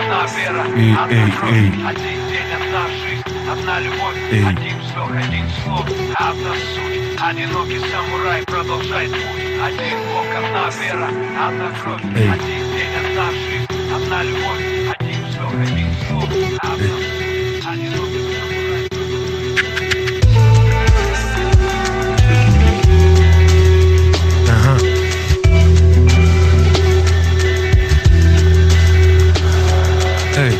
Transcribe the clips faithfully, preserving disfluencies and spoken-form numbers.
одна вера, эй, одна эй, кровь, эй. один день, одна жизнь, одна любовь, Эй. один вздох, один слог, одна суть. Одинокий самурай продолжает путь. Один Бог, одна вера, одна кровь, Эй. один день, одна жизнь, одна любовь, один вздох, один слог, одна суть. Одинокий самурай. Ага. Эй.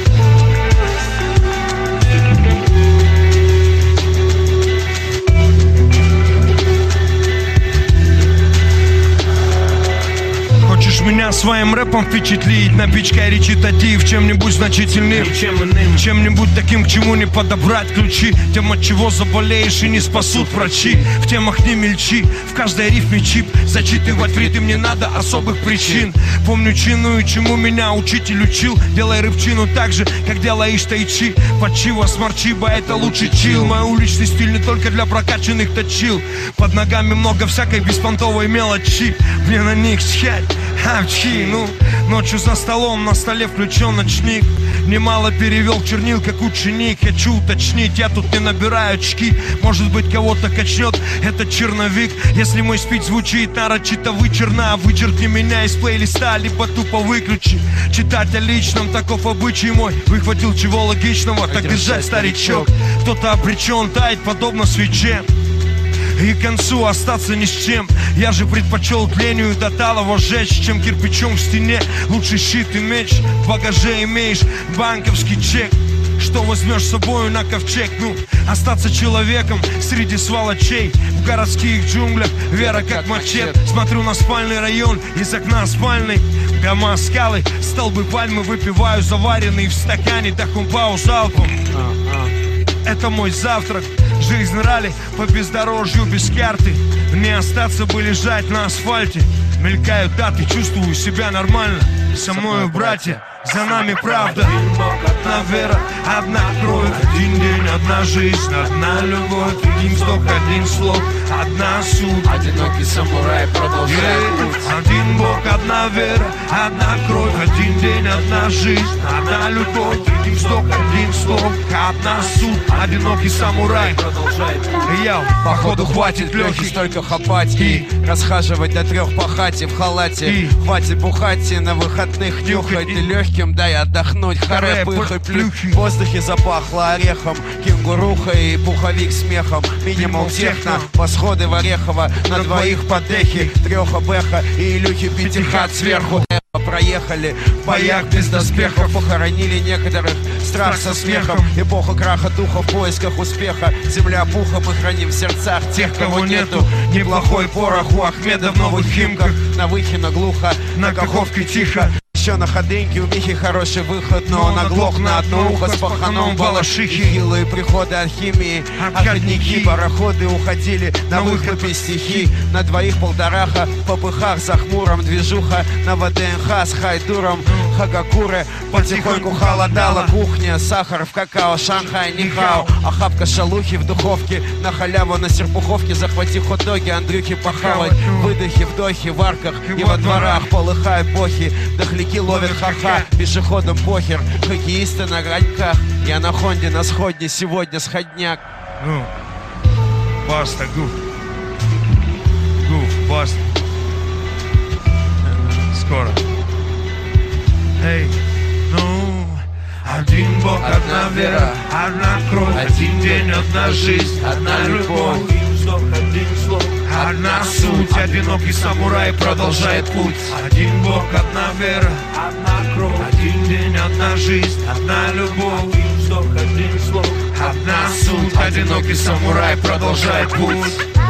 Хочешь меня своим рэпом впечатлить? Напичкай речитатив чем-нибудь значительным, чем иным, чем-нибудь таким, к чему не подобрать ключи. Тем, от чего заболеешь и не спасут врачи. В темах не мельчи, в каждой рифме чип. Зачитывать в ритм не надо особых причин. Помню чину и чему меня учитель учил. Делай рыбчину так же, как делаешь тайчи. Подчива сморчиба, это лучший чил. Мой уличный стиль не только для прокачанных точил. Под ногами много всякой беспонтовой мелочи. Мне на них схять. Авчи, ну, ночью за столом, на столе включен ночник. Немало перевел чернил, как ученик. Хочу уточнить, я тут не набираю очки. Может быть, кого-то качнет этот черновик. Если мой спич звучит нарочито вычерно, вычеркни меня из плейлиста, либо тупо выключи. Читать о личном, таков обычай мой. Выхватил чего логичного, так держать, старичок. Кто-то обречен таять, подобно свече, и к концу остаться ни с чем. Я же предпочел тлению до талого жечь, чем кирпичом в стене. Лучше щит и меч, в багаже имеешь банковский чек. Что возьмешь с собою на ковчег? Ну, остаться человеком среди сволочей. В городских джунглях вера как мачете. Смотрю на спальный район из окна спальной. Дома, скалы, столбы, пальмы. Выпиваю заваренный в стакане Дахумпау залпом. Это мой завтрак. Жизнь ралли по бездорожью без карты. Не остаться бы лежать на асфальте. Мелькают даты, чувствую себя нормально. Со мною братья, за нами правда. Один Бог, одна вера, одна кровь. Один день, одна жизнь, одна любовь. Один вздох, один слог, одна суть. Одинокий самурай продолжает путь. Один Бог, одна вера, одна кровь. Один день, одна жизнь, одна любовь. Один вздох, один слог, одна суть. Одинокий самурай продолжает путь. Я, Походу хватит Лехи столько хапать и расхаживать до трех по хате в халате. И хватит бухать и на выходных нюхать. И легким дай отдохнуть, харе, пыхай, плюхи. В воздухе запахло орехом, кенгуруха и пуховик смехом. Минимал техно, восходы в Орехово. На двоих потехи, треха бэха и илюхи пятихат сверху. Проехали в боях без доспехов. Похоронили некоторых, страх со смехом. Эпоха краха духа в поисках успеха. Земля пуха, мы храним в сердцах тех, кого нету. Неплохой порох у Ахмеда в новых химках. На Выхино глухо, на Каховке тихо. Еще на Ходынке у Михи хороший выход, но он оглох на одно ухо с паханом Балашихи. Хилые приходы алхимии, отходники, пароходы уходили на выхлопе стихи. На двоих полтораха, в попыхах за хмуром движуха. На ВДНХ с хайдуром Хагакуре потихоньку холодала кухня. Сахар в какао, Шанхай, нихао. Охапка шалухи в духовке. На халяву на серпуховке захвати хот-доги, Андрюхи похавать. Выдохи, вдохи в арках и во дворах полыхают бохи. Дохляки ловят ха-ха, пешеходам похер. Хоккеисты на граньках. Я на Хонде на сходне, сегодня сходняк. Ну, баста, гуф. Гуф, баста. Скоро. Эй, ну, один Бог, одна вера, одна кровь. Один день, одна жизнь, одна любовь. Один вздох, один слог, одна суть. Одинокий самурай продолжает путь. Один Бог, одна вера, одна кровь. Один день, одна жизнь, одна любовь. Один вздох, один слог, одна суть. Одинокий самурай продолжает путь.